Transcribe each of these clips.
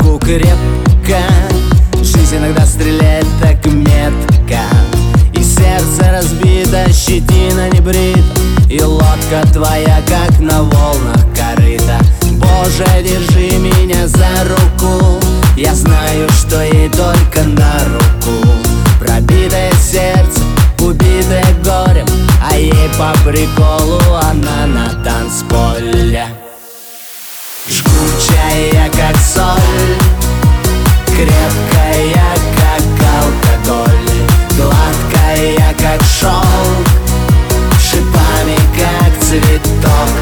руку крепко. Жизнь иногда стреляет так метко, и сердце разбито, щетина не брита, и лодка твоя, как на волнах корыта. Боже, держи меня за руку, я знаю, что ей только на руку. Пробитое сердце, убитое горем, а ей по приколу она на танцполе. Жгучая, как соль, крепкая, как алкоголь, гладкая, как шелк, шипами, как цветок.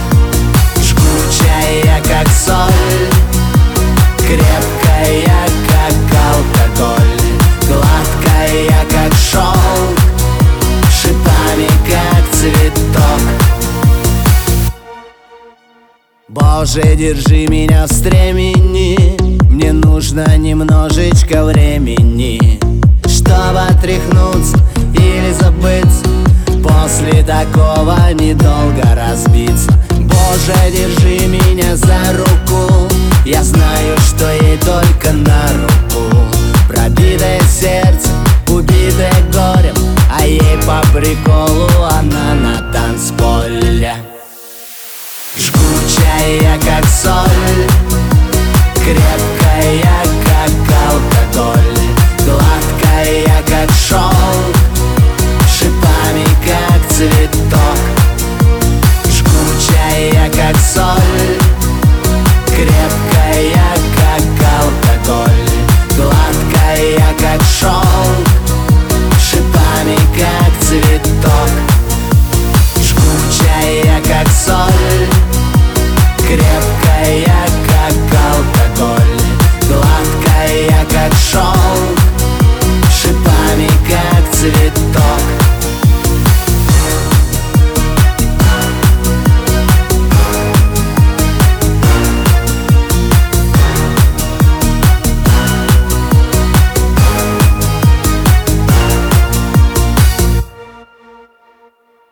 Жгучая, как соль, крепкая, как алкоголь, гладкая, как шелк, шипами, как цветок. Боже, держи меня в стремени, мне нужно немножечко времени, чтобы отряхнуться или забыться, после такого недолго разбиться. Боже, держи меня за руку, я знаю, что ей только на руку. Пробитое сердце, убитое горем, а ей по приколу она на танцполе. Жгучая, как соль, крепкая, как алкоголь, гладкая, как шелк, шипами, как цветок. Жгучая, как соль,